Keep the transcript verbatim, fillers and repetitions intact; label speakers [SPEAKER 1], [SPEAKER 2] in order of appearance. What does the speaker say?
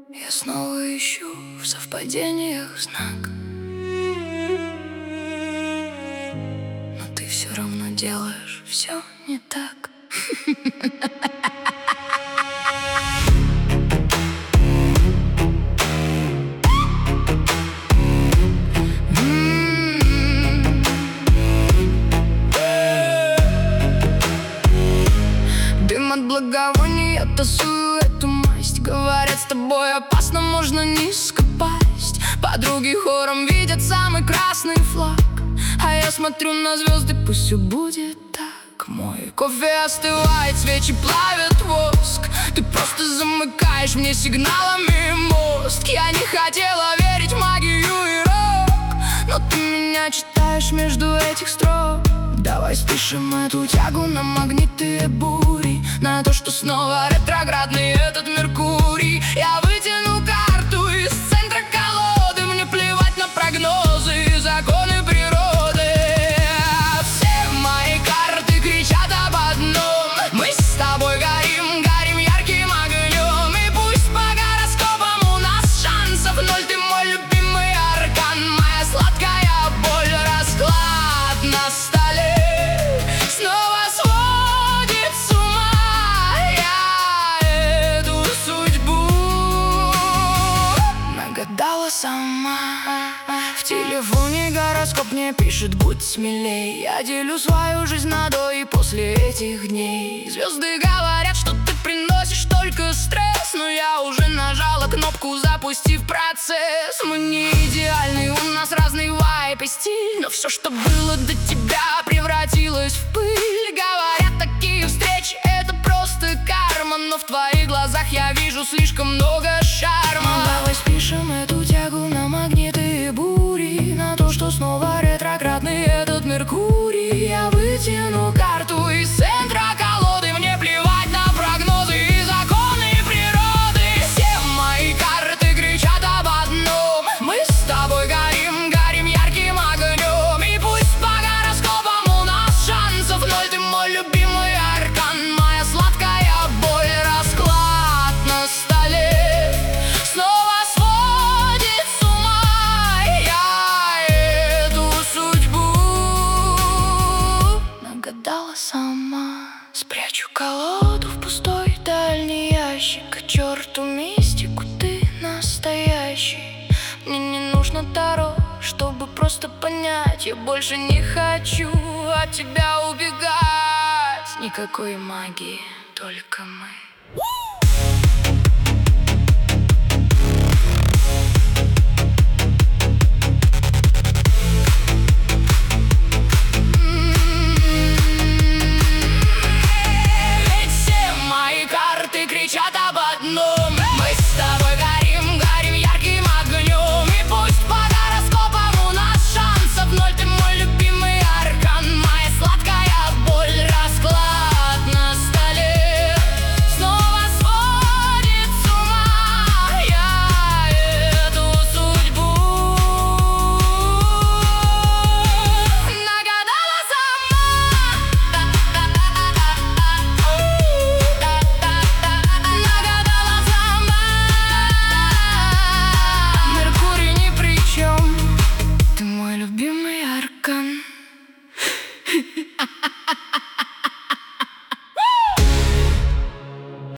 [SPEAKER 1] Я снова ищу в совпадениях знак, но ты все равно делаешь все не так. Дым от благовоний, я тасую эту масть. Говорят, с тобой опасно, можно низко пасть. Подруги хором видят самый красный флаг, а я смотрю на звезды, пусть все будет так. Мой кофе остывает, свечи плавят воск. Ты просто замыкаешь мне сигналами мозг. Я не хотела верить в магию и рок, но ты меня читаешь между этих строк. Давай спишем эту тягу на магниты и бури, на то, что снова ретроградный этот Меркурий. Я вытяну карту из центра колоды, мне плевать на прогнозы и законы природы. Все мои карты кричат об одном: мы с тобой горим, горим ярким огнем. И пусть по гороскопам у нас шансов ноль, ты мой любимый аркан, моя сладкая боль. Расклад на столе снова сводит с ума я эту судьбу. Нагадала сама. В телефоне гороскоп мне пишет: будь смелей. Я делю свою жизнь на до и после этих дней. Звезды говорят, что ты приносишь только стресс, но я уже нажала кнопку, запустив процесс. Мы не идеальны, у нас разный вайб и стиль, но все, что было до тебя, превратилось в пыль. Говорят, такие встречи — это просто карма, но в твоих глазах я вижу слишком много шарма. Ну, давай спишем эту тягу на магниты и бури, на то, что снова ретроградный этот Меркурий. Я вытяну карту из центра колоды, мне плевать на прогнозы и законы природы. Все мои карты кричат об одном: мы с тобой горим, горим ярким огнем. И пусть по гороскопам у нас шансов ноль, ты мой любимый аркан, моя сладкая боль. Расклад на столе снова сводит с ума я эту судьбу. Нагадала сама. Спрячу колоду в пустой дальний ящик, к черту мистику, ты настоящий. Мне не нужно таро, чтобы просто понять: я больше не хочу от тебя убегать. Никакой магии, только мы.